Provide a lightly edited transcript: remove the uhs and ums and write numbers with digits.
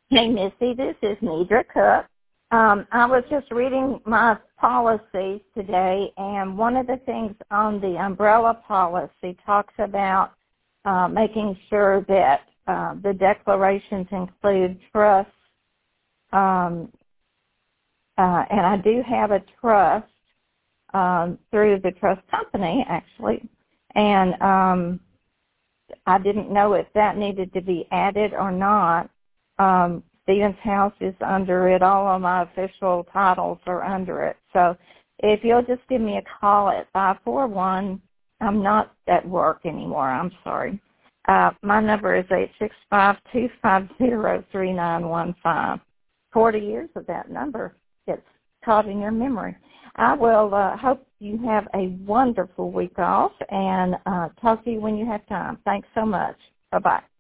Hey, Missy, this is Nidra Cook. I was just reading my policies today, and one of the things on the umbrella policy talks about making sure that the declarations include trusts, and I do have a trust through the trust company, actually, and I didn't know if that needed to be added or not. Stevens House is under it. All of my official titles are under it. So if you'll just give me a call at 541, I'm not at work anymore. I'm sorry. My number is 865-250-3915. 40 years of that number gets caught in your memory. I will hope you have a wonderful week off and talk to you when you have time. Thanks so much. Bye-bye.